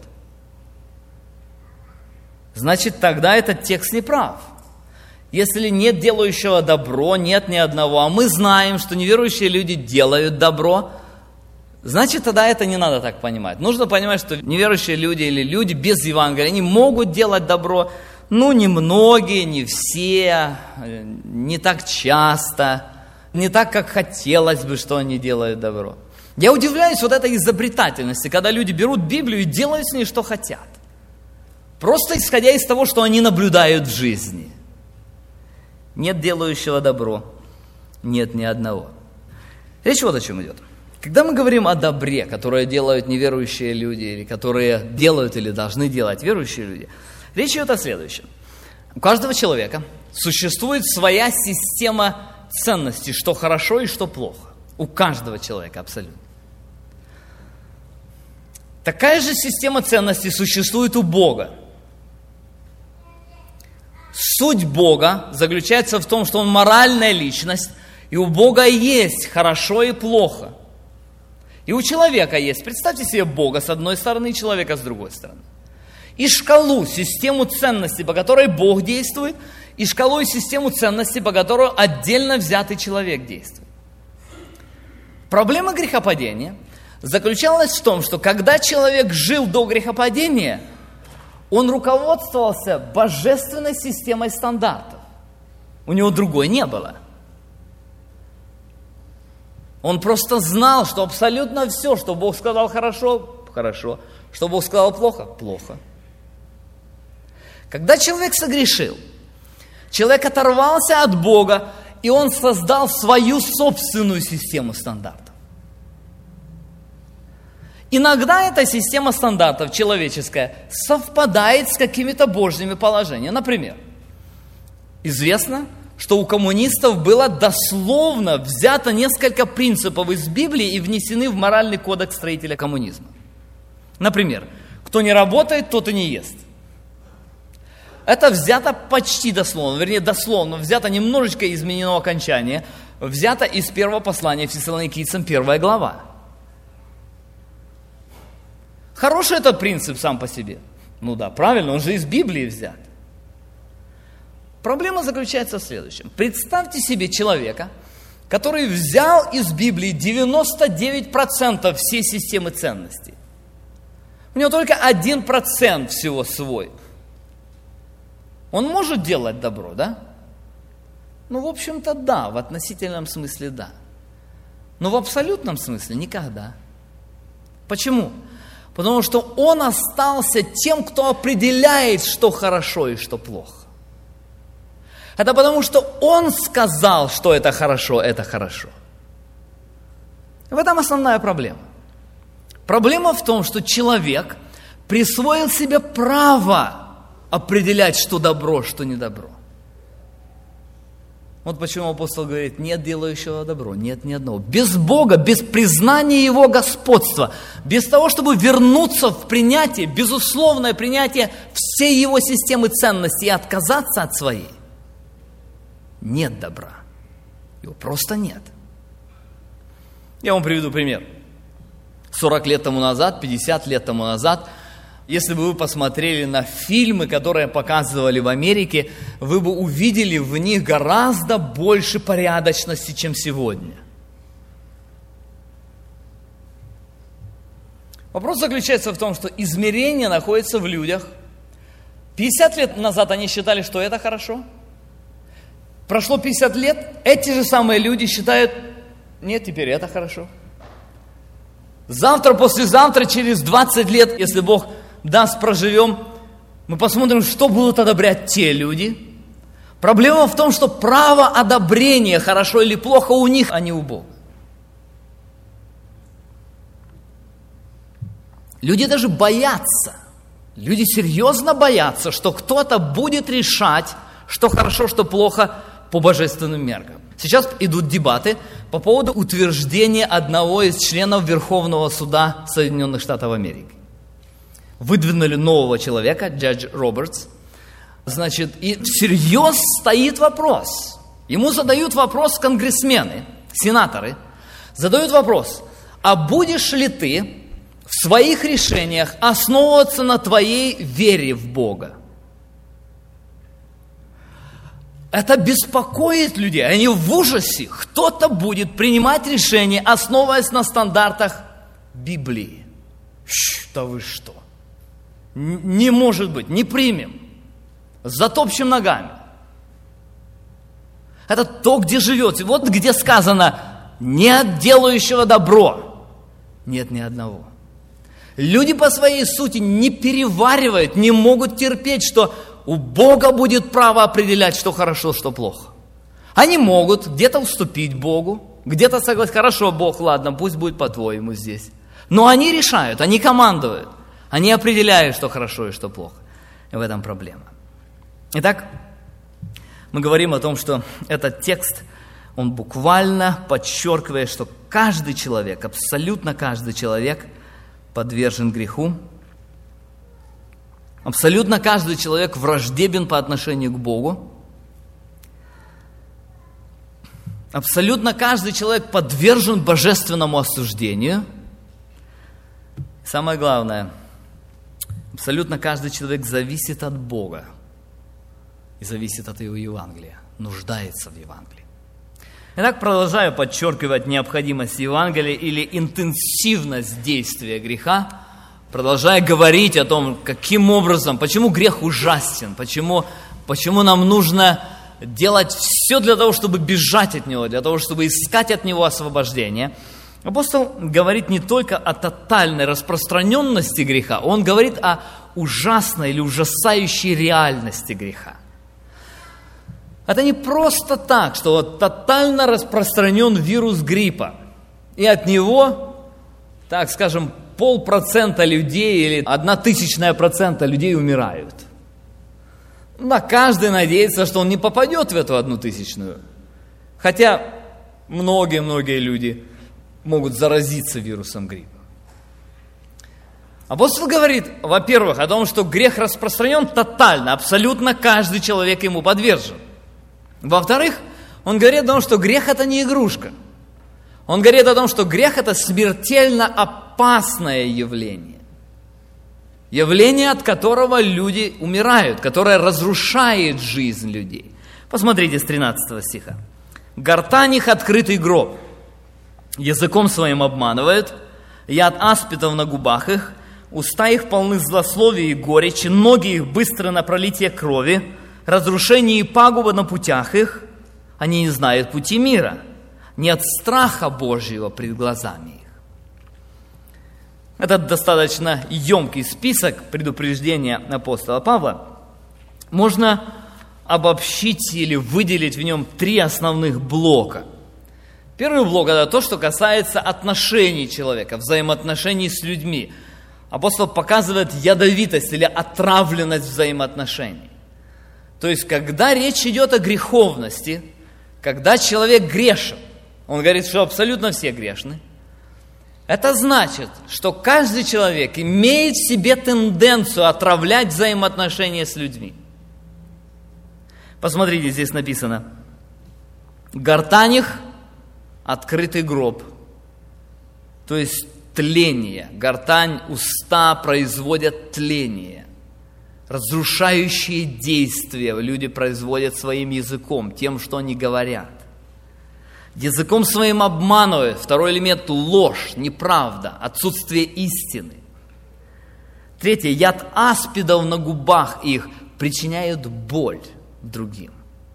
Значит, тогда этот текст не прав. Если нет делающего добро, нет ни одного, а мы знаем, что неверующие люди делают добро, значит, тогда это не надо так понимать. Нужно понимать, что неверующие люди или люди без Евангелия, они могут делать добро, немногие, не все, не так часто, не так, как хотелось бы, что они делают добро. Я удивляюсь этой изобретательности, когда люди берут Библию и делают с ней, что хотят. Просто исходя из того, что они наблюдают в жизни. Нет делающего добро, нет ни одного. Речь вот о чем идет. Когда мы говорим о добре, которое делают неверующие люди, или которые делают или должны делать верующие люди, речь идет о следующем. У каждого человека существует своя система ценностей, что хорошо и что плохо. У каждого человека абсолютно. Такая же система ценностей существует у Бога. Суть Бога заключается в том, что Он моральная личность, и у Бога есть хорошо и плохо. И у человека есть, представьте себе Бога с одной стороны и человека с другой стороны. И шкалу, систему ценностей, по которой Бог действует, и шкалу и систему ценностей, по которой отдельно взятый человек действует. Проблема грехопадения заключалась в том, что когда человек жил до грехопадения, он руководствовался божественной системой стандартов. У него другой не было. Он просто знал, что абсолютно все, что Бог сказал хорошо, хорошо, что Бог сказал плохо, плохо. Когда человек согрешил, человек оторвался от Бога, и он создал свою собственную систему стандартов. Иногда эта система стандартов человеческая совпадает с какими-то божьими положениями. Например, известно, что у коммунистов было дословно взято несколько принципов из Библии и внесены в моральный кодекс строителя коммунизма. Например, кто не работает, тот и не ест. Это взято почти дословно, вернее дословно, взято немножечко изменено окончание, взято из первого послания Фессалоникийцам, 1 глава. Хороший этот принцип сам по себе. Ну да, правильно, он же из Библии взят. Проблема заключается в следующем. Представьте себе человека, который взял из Библии 99% всей системы ценностей. У него только 1% всего свой. Он может делать добро, да? Ну, в общем-то, да, в относительном смысле да. Но в абсолютном смысле никогда. Почему? Потому что он остался тем, кто определяет, что хорошо и что плохо. Это потому, что он сказал, что это хорошо, это хорошо. В этом основная проблема. Проблема в том, что человек присвоил себе право определять, что добро, что не добро. Вот почему апостол говорит, нет делающего добро, нет ни одного. Без Бога, без признания Его господства, без того, чтобы вернуться в принятие, безусловное принятие всей Его системы ценностей и отказаться от своей, нет добра. Его просто нет. Я вам приведу пример. 40 лет тому назад, 50 лет тому назад, если бы вы посмотрели на фильмы, которые показывали в Америке, вы бы увидели в них гораздо больше порядочности, чем сегодня. Вопрос заключается в том, что измерение находится в людях. 50 лет назад они считали, что это хорошо. Прошло 50 лет, эти же самые люди считают, нет, теперь это хорошо. Завтра, послезавтра, через 20 лет, если Бог даст, проживем, мы посмотрим, что будут одобрять те люди. Проблема в том, что право одобрения, хорошо или плохо, у них, а не у Бога. Люди даже боятся, люди серьезно боятся, что кто-то будет решать, что хорошо, что плохо по божественным меркам. Сейчас идут дебаты по поводу утверждения одного из членов Верховного суда Соединенных Штатов Америки. Выдвинули нового человека, Джадж Робертс. Значит, и всерьез стоит вопрос. Ему задают вопрос конгрессмены, сенаторы. Задают вопрос, а будешь ли ты в своих решениях основываться на твоей вере в Бога? Это беспокоит людей, они в ужасе. Кто-то будет принимать решения, основываясь на стандартах Библии. Да вы что? Не может быть, не примем. Затопчем ногами. Это то, где живете. Вот где сказано, нет делающего добро. Нет ни одного. Люди по своей сути не переваривают, не могут терпеть, что у Бога будет право определять, что хорошо, что плохо. Они могут где-то уступить Богу, где-то согласиться, хорошо, Бог, ладно, пусть будет по-твоему здесь. Но они решают, они командуют, они определяют, что хорошо и что плохо. И в этом проблема. Итак, мы говорим о том, что этот текст, он буквально подчеркивает, что каждый человек, абсолютно каждый человек подвержен греху. Абсолютно каждый человек враждебен по отношению к Богу. Абсолютно каждый человек подвержен божественному осуждению. Самое главное, абсолютно каждый человек зависит от Бога и зависит от Его Евангелия, нуждается в Евангелии. Итак, продолжаю подчеркивать необходимость Евангелия или интенсивность действия греха, продолжая говорить о том, каким образом, почему грех ужасен, почему нам нужно делать все для того, чтобы бежать от него, для того, чтобы искать от него освобождение. Апостол говорит не только о тотальной распространенности греха, он говорит о ужасной или ужасающей реальности греха. Это не просто так, что вот тотально распространен вирус гриппа, и от него, так скажем, 0,5% людей или 0,01% людей умирают. Да, каждый надеется, что он не попадет в эту 1/1000. Хотя многие люди могут заразиться вирусом гриппа. Апостол говорит, во-первых, о том, что грех распространен тотально, абсолютно каждый человек ему подвержен. Во-вторых, он говорит о том, что грех – это не игрушка. Он говорит о том, что грех – это смертельно опасное явление. Явление, от которого люди умирают, которое разрушает жизнь людей. Посмотрите с 13 стиха. «Гортань их открытый гроб, языком своим обманывают, яд аспидов на губах их, уста их полны злословия и горечи, ноги их быстры на пролитие крови, разрушение и пагуба на путях их, они не знают пути мира, нет страха Божьего пред глазами их». Это достаточно емкий список предупреждения апостола Павла. Можно обобщить или выделить в нем 3 основных блока. Первый блок – это то, что касается отношений человека, взаимоотношений с людьми. Апостол показывает ядовитость или отравленность взаимоотношений. То есть, когда речь идет о греховности, когда человек грешен, он говорит, что абсолютно все грешны, это значит, что каждый человек имеет в себе тенденцию отравлять взаимоотношения с людьми. Посмотрите, здесь написано: «Гортань их открытый гроб», то есть тление. Гортань, уста производят тление. Разрушающие действия люди производят своим языком, тем, что они говорят. Языком своим обманывают. Второй элемент – ложь, неправда, отсутствие истины. Третье – яд аспидов на губах их причиняют боль другим.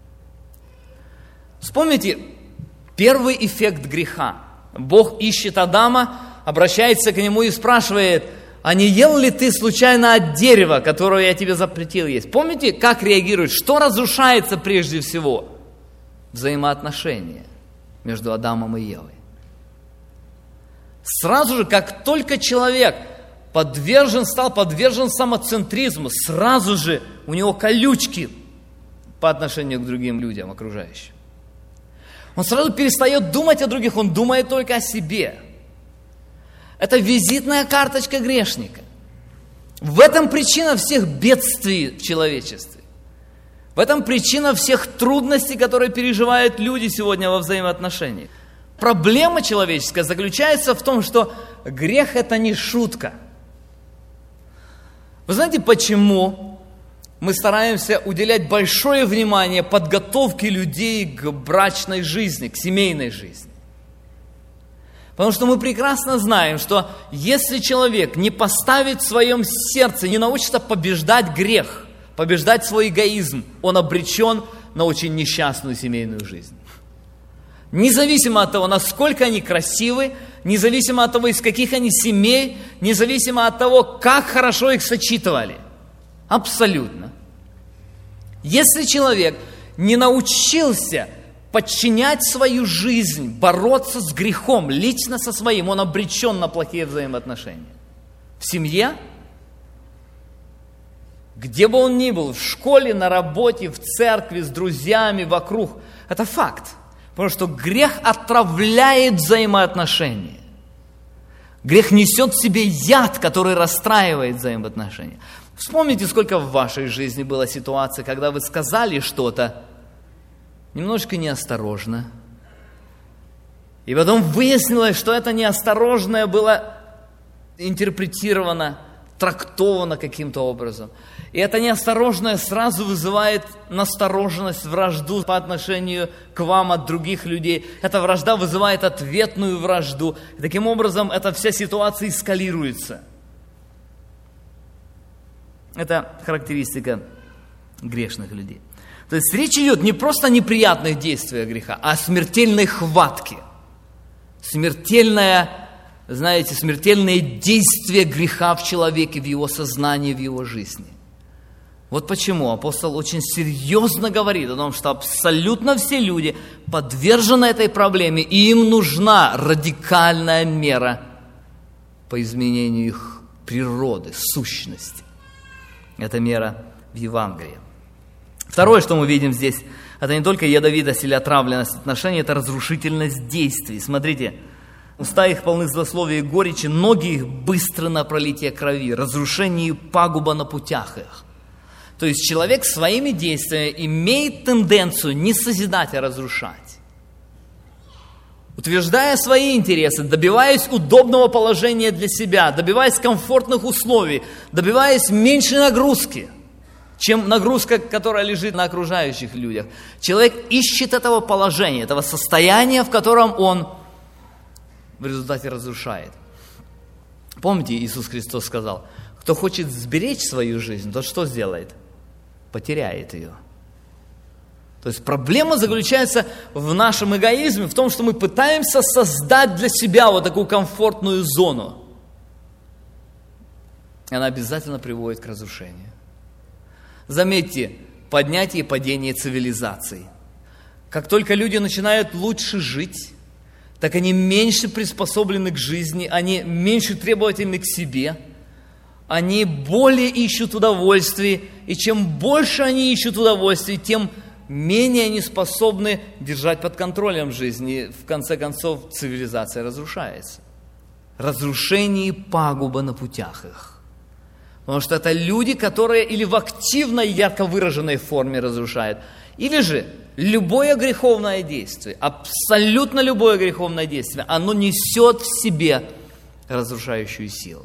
Вспомните первый эффект греха. Бог ищет Адама, обращается к нему и спрашивает: «А не ел ли ты случайно от дерева, которое я тебе запретил есть?» Помните, как реагирует? Что разрушается прежде всего? Взаимоотношения между Адамом и Евой. Сразу же, как только человек стал подвержен самоцентризму, сразу же у него колючки по отношению к другим людям, окружающим. Он сразу перестает думать о других, он думает только о себе. Это визитная карточка грешника. В этом причина всех бедствий в человечестве. В этом причина всех трудностей, которые переживают люди сегодня во взаимоотношениях. Проблема человеческая заключается в том, что грех – это не шутка. Вы знаете, почему мы стараемся уделять большое внимание подготовке людей к брачной жизни, к семейной жизни? Потому что мы прекрасно знаем, что если человек не поставит в своем сердце, не научится побеждать грех, побеждать свой эгоизм, он обречен на очень несчастную семейную жизнь. Независимо от того, насколько они красивы, независимо от того, из каких они семей, независимо от того, как хорошо их сочетывали. Абсолютно. Если человек не научился подчинять свою жизнь, бороться с грехом, лично со своим, он обречен на плохие взаимоотношения. В семье, где бы он ни был, в школе, на работе, в церкви, с друзьями, вокруг. Это факт. Потому что грех отравляет взаимоотношения. Грех несет в себе яд, который расстраивает взаимоотношения. Вспомните, сколько в вашей жизни было ситуаций, когда вы сказали что-то немножко неосторожно. И потом выяснилось, что это неосторожное было интерпретировано, трактовано каким-то образом. И это неосторожное сразу вызывает настороженность, вражду по отношению к вам от других людей. Эта вражда вызывает ответную вражду. И таким образом, эта вся ситуация эскалируется. Это характеристика грешных людей. То есть речь идет не просто о неприятных действиях греха, а о смертельной хватке. Смертельное действие греха в человеке, в его сознании, в его жизни. Вот почему апостол очень серьезно говорит о том, что абсолютно все люди подвержены этой проблеме, и им нужна радикальная мера по изменению их природы, сущности. Это мера в Евангелии. Второе, что мы видим здесь, это не только ядовитость или отравленность отношений, это разрушительность действий. Смотрите, уста их полны злословия и горечи, ноги их быстры на пролитие крови, разрушение и пагуба на путях их. То есть человек своими действиями имеет тенденцию не созидать, а разрушать. Утверждая свои интересы, добиваясь удобного положения для себя, добиваясь комфортных условий, добиваясь меньшей нагрузки, чем нагрузка, которая лежит на окружающих людях. Человек ищет этого положения, этого состояния, в котором он в результате разрушает. Помните, Иисус Христос сказал, кто хочет сберечь свою жизнь, тот что сделает? Потеряет ее. То есть проблема заключается в нашем эгоизме, в том, что мы пытаемся создать для себя вот такую комфортную зону. И она обязательно приводит к разрушению. Заметьте, поднятие и падение цивилизаций. Как только люди начинают лучше жить, так они меньше приспособлены к жизни, они меньше требовательны к себе, они более ищут удовольствий, и чем больше они ищут удовольствий, тем менее они способны держать под контролем жизнь. И в конце концов цивилизация разрушается. Разрушение и пагуба на путях их. Потому что это люди, которые или в активной, ярко выраженной форме разрушают, или же любое греховное действие, абсолютно любое греховное действие, оно несет в себе разрушающую силу.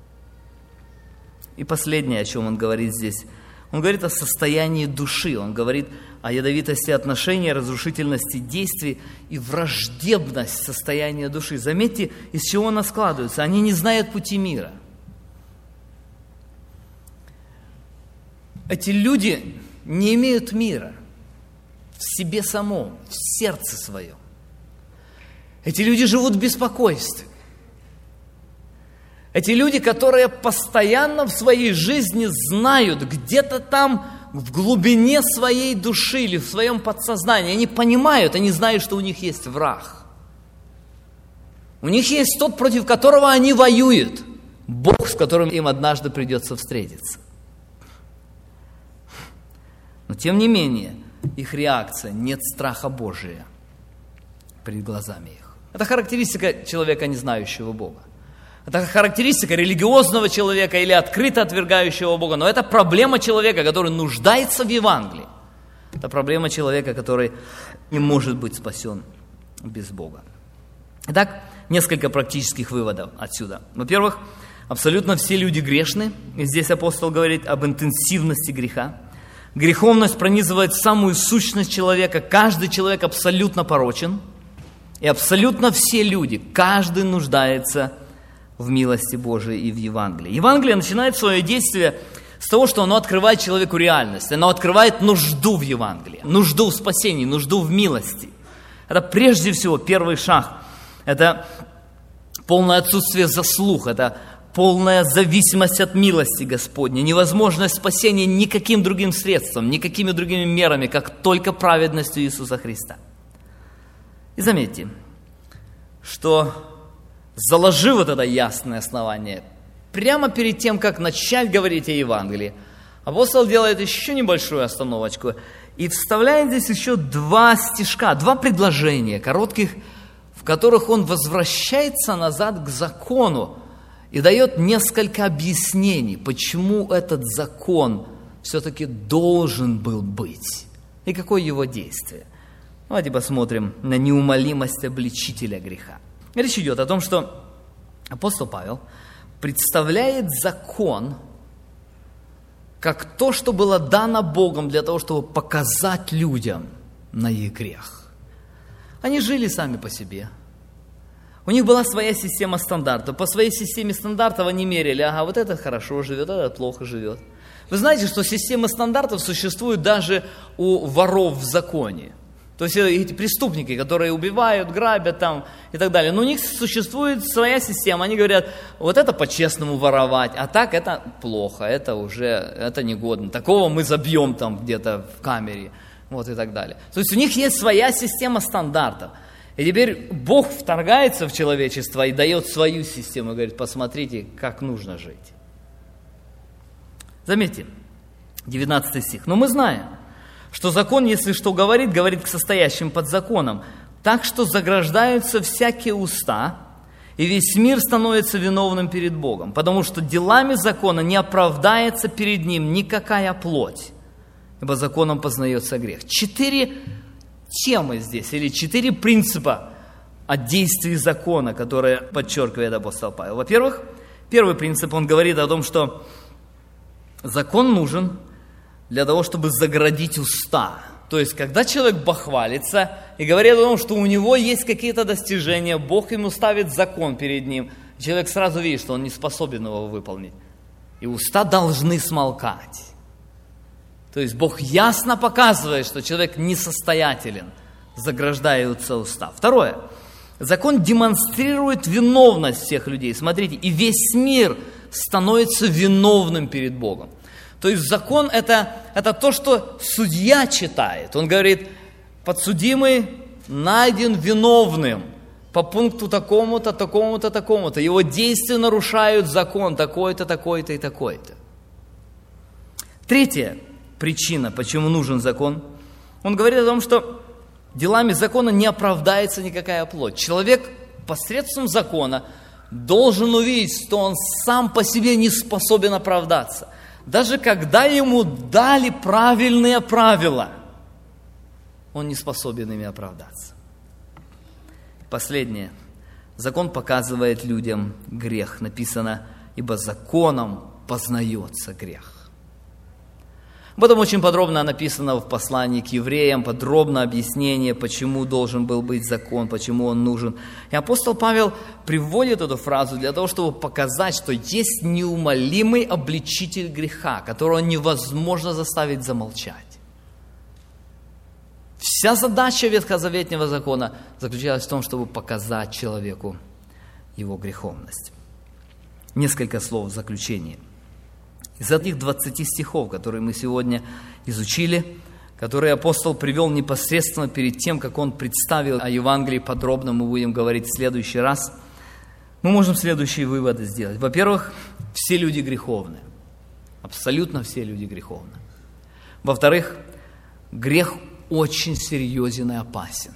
И последнее, о чем он говорит здесь, он говорит о состоянии души, он говорит о ядовитости отношений, разрушительности действий и враждебность состояния души. Заметьте, из чего она складывается. Они не знают пути мира. Эти люди не имеют мира в себе самом, в сердце своем. Эти люди живут в беспокойстве. Эти люди, которые постоянно в своей жизни знают, где-то там в глубине своей души или в своем подсознании, они понимают, они знают, что у них есть враг. У них есть тот, против которого они воюют. Бог, с которым им однажды придется встретиться. Но тем не менее, их реакция – нет страха Божия перед глазами их. Это характеристика человека, не знающего Бога. Это характеристика религиозного человека или открыто отвергающего Бога. Но это проблема человека, который нуждается в Евангелии. Это проблема человека, который не может быть спасен без Бога. Итак, несколько практических выводов отсюда. Во-первых, абсолютно все люди грешны. И здесь апостол говорит об интенсивности греха. Греховность пронизывает самую сущность человека. Каждый человек абсолютно порочен. И абсолютно все люди, каждый нуждается в милости Божией и в Евангелии. Евангелие начинает свое действие с того, что оно открывает человеку реальность. Оно открывает нужду в Евангелии, нужду в спасении, нужду в милости. Это прежде всего первый шаг. Это полное отсутствие заслуг, это полная зависимость от милости Господней, невозможность спасения никаким другим средством, никакими другими мерами, как только праведностью Иисуса Христа. И заметьте, что заложив вот это ясное основание, прямо перед тем, как начать говорить о Евангелии, апостол делает еще небольшую остановочку и вставляет здесь еще два стишка, два предложения коротких, в которых он возвращается назад к закону и дает несколько объяснений, почему этот закон все-таки должен был быть и какое его действие. Давайте посмотрим на неумолимость обличителя греха. Речь идет о том, что апостол Павел представляет закон как то, что было дано Богом для того, чтобы показать людям на их грех. Они жили сами по себе. У них была своя система стандартов. По своей системе стандартов они мерили, ага, вот этот хорошо живет, этот плохо живет. Вы знаете, что система стандартов существует даже у воров в законе. То есть эти преступники, которые убивают, грабят там и так далее. Но у них существует своя система. Они говорят, вот это по-честному воровать, а так это плохо, это негодно. Такого мы забьем там где-то в камере, вот и так далее. То есть у них есть своя система стандартов. И теперь Бог вторгается в человечество и дает свою систему, и говорит: посмотрите, как нужно жить. Заметьте, 19 стих. «Но мы знаем, что закон, если что говорит, говорит к состоящим под законом, так что заграждаются всякие уста, и весь мир становится виновным перед Богом, потому что делами закона не оправдается перед Ним никакая плоть, ибо законом познается грех». 4 темы здесь, или 4 принципа о действии закона, которые подчеркивает апостол Павел. Во-первых, первый принцип, он говорит о том, что закон нужен для того, чтобы заградить уста. То есть, когда человек бахвалится и говорит о том, что у него есть какие-то достижения, Бог ему ставит закон перед ним, человек сразу видит, что он не способен его выполнить. И уста должны смолкать. То есть, Бог ясно показывает, что человек несостоятелен, заграждаются уста. Второе. Закон демонстрирует виновность всех людей. Смотрите, и весь мир становится виновным перед Богом. То есть закон это то, что судья читает. Он говорит: подсудимый найден виновным по пункту такому-то, такому-то, такому-то. Его действия нарушают закон такой-то, такой-то и такой-то. Третья причина, почему нужен закон, он говорит о том, что делами закона не оправдается никакая плоть. Человек посредством закона должен увидеть, что он сам по себе не способен оправдаться. Даже когда ему дали правильные правила, он не способен ими оправдаться. Последнее. Закон показывает людям грех. Написано: ибо законом познается грех. Об этом очень подробно написано в послании к евреям, подробно объяснение, почему должен был быть закон, почему он нужен. И апостол Павел приводит эту фразу для того, чтобы показать, что есть неумолимый обличитель греха, которого невозможно заставить замолчать. Вся задача ветхозаветного закона заключалась в том, чтобы показать человеку его греховность. Несколько слов в заключение. Из этих 20 стихов, которые мы сегодня изучили, которые апостол привел непосредственно перед тем, как он представил о Евангелии подробно, мы будем говорить в следующий раз, мы можем следующие выводы сделать. Во-первых, все люди греховны. Абсолютно все люди греховны. Во-вторых, грех очень серьезен и опасен.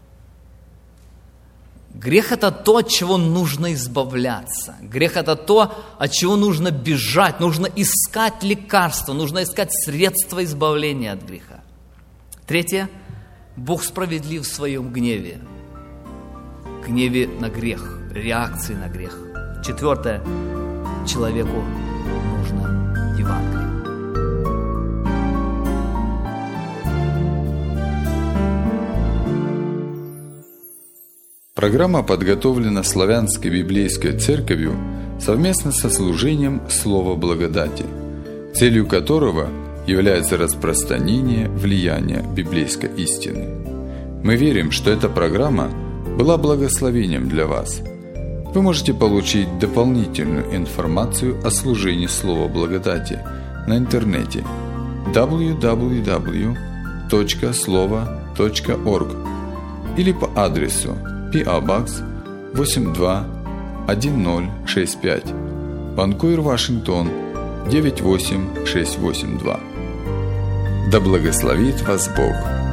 Грех – это то, от чего нужно избавляться. Грех – это то, от чего нужно бежать, нужно искать лекарства, нужно искать средства избавления от греха. Третье – Бог справедлив в своем гневе. Гневе на грех, реакции на грех. Четвертое – человеку нужно Евангелие. Программа подготовлена Славянской библейской церковью совместно со служением Слова Благодати, целью которого является распространение влияния библейской истины. Мы верим, что эта программа была благословением для вас. Вы можете получить дополнительную информацию о служении Слова Благодати на интернете www.slovo.org или по адресу P.A. Box 821065, Ванкувер, Вашингтон 98682. Да благословит вас Бог!